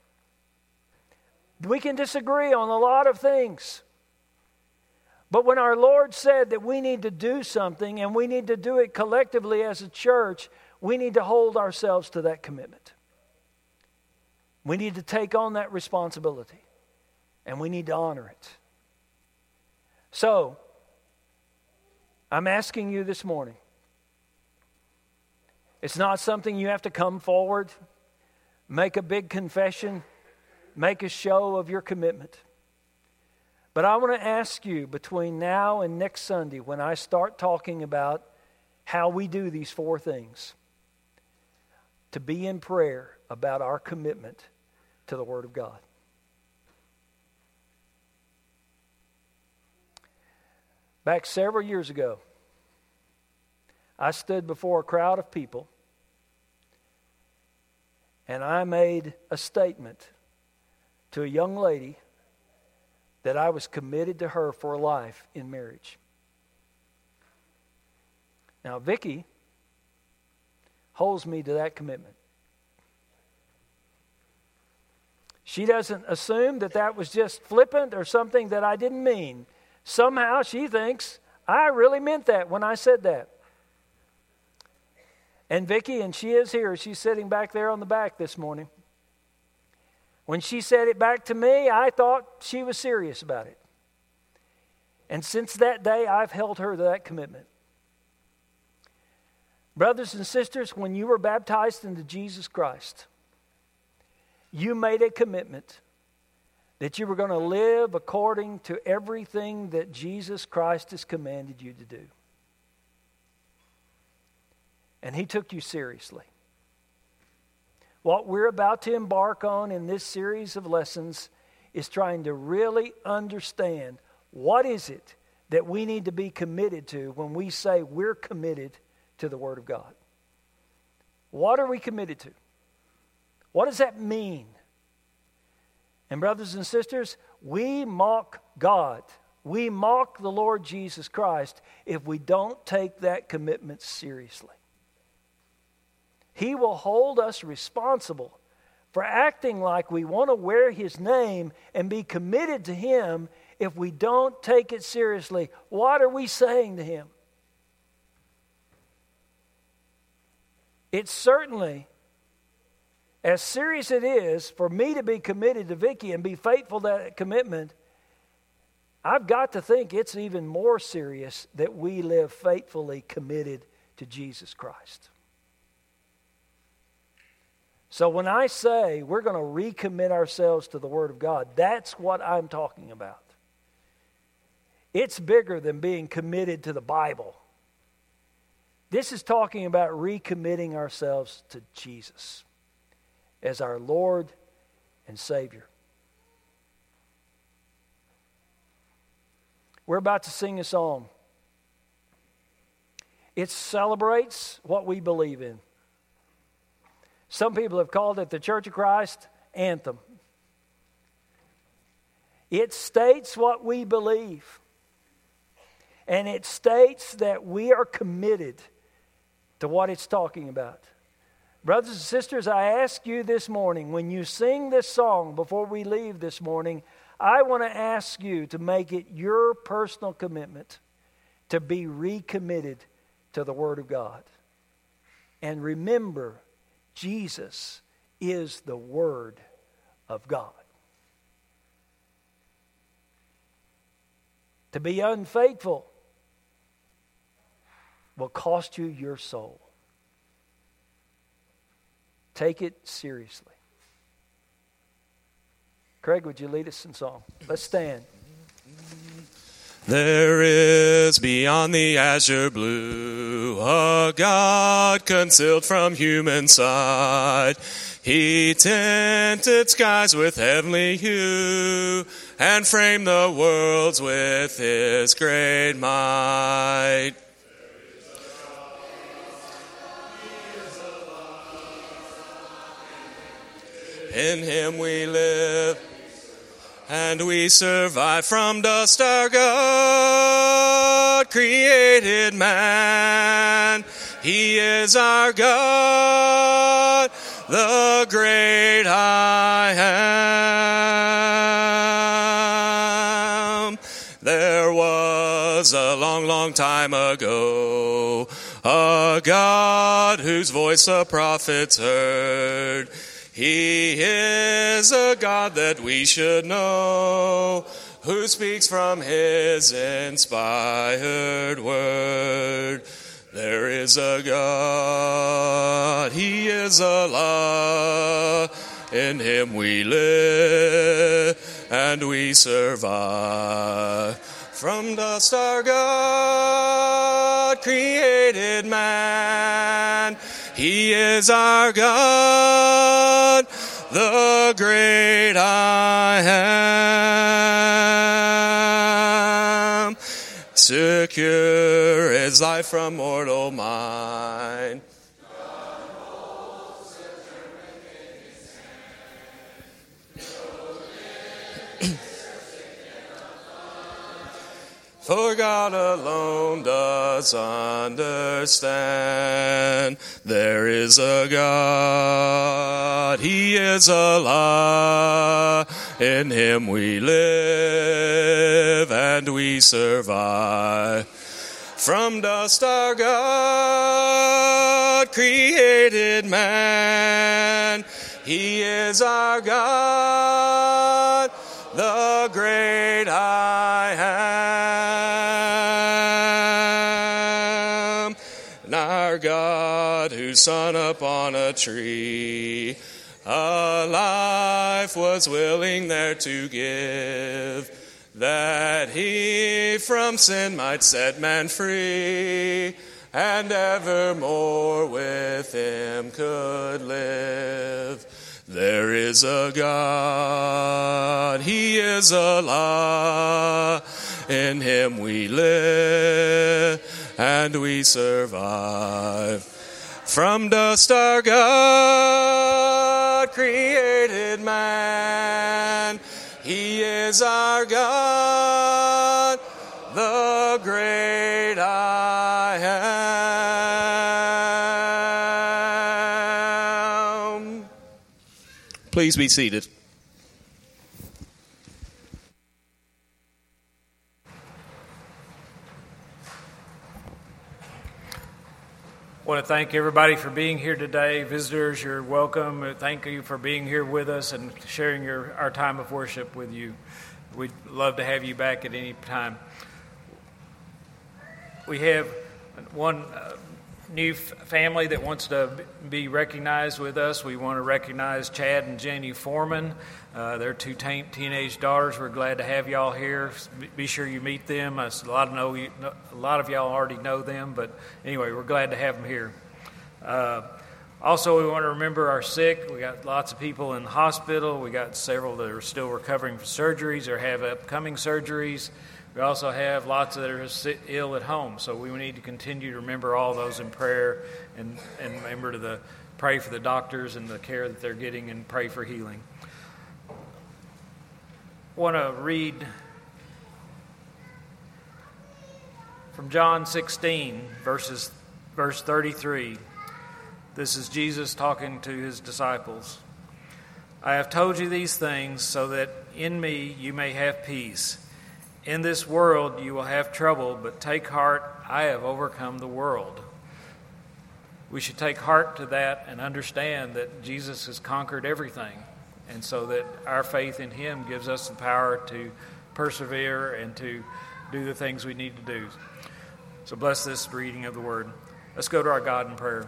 We can disagree on a lot of things. But when our Lord said that we need to do something and we need to do it collectively as a church, we need to hold ourselves to that commitment. We need to take on that responsibility, and we need to honor it. So, I'm asking you this morning. It's not something you have to come forward, make a big confession, make a show of your commitment. But I want to ask you between now and next Sunday, when I start talking about how we do these four things, to be in prayer about our commitment to the Word of God. Back several years ago, I stood before a crowd of people and I made a statement to a young lady that I was committed to her for life in marriage. Now, Vicki holds me to that commitment. She doesn't assume that that was just flippant or something that I didn't mean. Somehow she thinks I really meant that when I said that. And Vicki, and she is here, she's sitting back there on the back this morning. When she said it back to me, I thought she was serious about it. And since that day, I've held her to that commitment. Brothers and sisters, when you were baptized into Jesus Christ, you made a commitment that you were going to live according to everything that Jesus Christ has commanded you to do. and He took you seriously. What we're about to embark on in this series of lessons is trying to really understand what is it that we need to be committed to when we say we're committed to the Word of God. What are we committed to? What does that mean? And brothers and sisters, we mock God. We mock the Lord Jesus Christ if we don't take that commitment seriously. He will hold us responsible for acting like we want to wear His name and be committed to Him if we don't take it seriously. What are we saying to Him? It's certainly, as serious it is for me to be committed to Vicki and be faithful to that commitment, I've got to think it's even more serious that we live faithfully committed to Jesus Christ. So when I say we're going to recommit ourselves to the Word of God, that's what I'm talking about. It's bigger than being committed to the Bible. This is talking about recommitting ourselves to Jesus as our Lord and Savior. We're about to sing a song. It celebrates what we believe in. Some people have called it the Church of Christ anthem. It states what we believe. And it states that we are committed to what it's talking about. Brothers and sisters, I ask you this morning, when you sing this song before we leave this morning, I want to ask you to make it your personal commitment to be recommitted to the Word of God. And remember, Jesus is the Word of God. To be unfaithful will cost you your soul. Take it seriously. Craig, would you lead us in song? Let's stand. There is beyond the azure blue a God concealed from human sight. He tinted skies with heavenly hue and framed the worlds with His great might. In Him we live and we survive. From dust our God created man. He is our God, the great I am. There was a long, long time ago a God whose voice the prophets heard. He is a God that we should know, who speaks from His inspired word. There is a God, He is Allah. In Him we live and we survive. From dust our God created man. He is our God, the great I am. Secure is life from mortal mind. For God alone does understand. There is a God, He is Allah. In Him we live and we survive. From dust our God created man. He is our God, the great I am. And our God who hung upon a tree, a life was willing there to give, that He from sin might set man free, and evermore with him could live. There is a God, he is alive, in him we live and we survive. From dust our God created man. He is our God, the great I am. Please be seated. I want to thank everybody for being here today. Visitors, you're welcome. Thank you for being here with us and sharing your, our time of worship with you. We'd love to have you back at any time. We have one uh, new f- family that wants to be recognized with us. We want to recognize Chad and Jenny Foreman. Uh, their two teen- teenage daughters. We're glad to have y'all here. Be sure you meet them. A lot of know you, a lot of y'all already know them, but anyway, we're glad to have them here. Uh, also, we want to remember our sick. We got lots of people in the hospital. We got several that are still recovering from surgeries or have upcoming surgeries. We also have lots that are ill at home, so we need to continue to remember all those in prayer and, and remember to the pray for the doctors and the care that they're getting and pray for healing. I want to read from John sixteen, verses, verse thirty-three. This is Jesus talking to his disciples. I have told you these things so that in me you may have peace. In this world you will have trouble, but take heart, I have overcome the world. We should take heart to that and understand that Jesus has conquered everything. And so that our faith in him gives us the power to persevere and to do the things we need to do. So bless this reading of the word. Let's go to our God in prayer.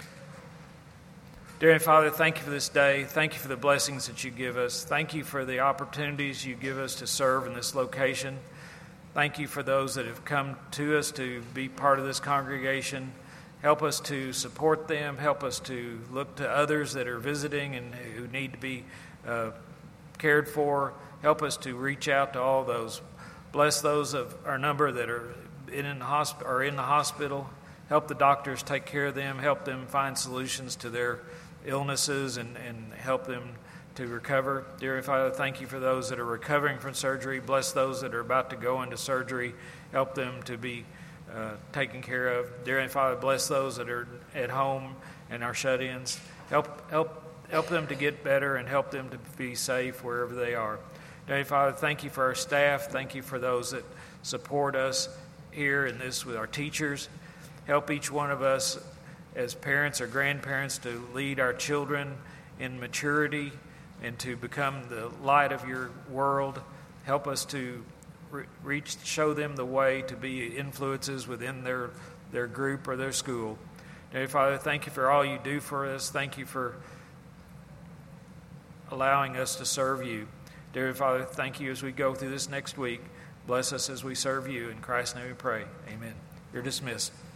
Dear Heavenly Father, thank you for this day. Thank you for the blessings that you give us. Thank you for the opportunities you give us to serve in this location. Thank you for those that have come to us to be part of this congregation. Help us to support them. Help us to look to others that are visiting and who need to be uh, cared for. Help us to reach out to all those. Bless those of our number that are in, in, the, hosp- or in the hospital. Help the doctors take care of them. Help them find solutions to their illnesses and, and help them to recover. Dear Father, thank you for those that are recovering from surgery. Bless those that are about to go into surgery. Help them to be uh, taken care of. Dear Father, bless those that are at home and are shut-ins. Help, help, help them to get better and help them to be safe wherever they are. Dear Father, thank you for our staff. Thank you for those that support us here in this with our teachers. Help each one of us as parents or grandparents to lead our children in maturity and to become the light of your world. Help us to re- reach, show them the way to be influences within their, their group or their school. Dear Father, thank you for all you do for us. Thank you for allowing us to serve you. Dear Father, thank you as we go through this next week. Bless us as we serve you. In Christ's name we pray. Amen. You're dismissed.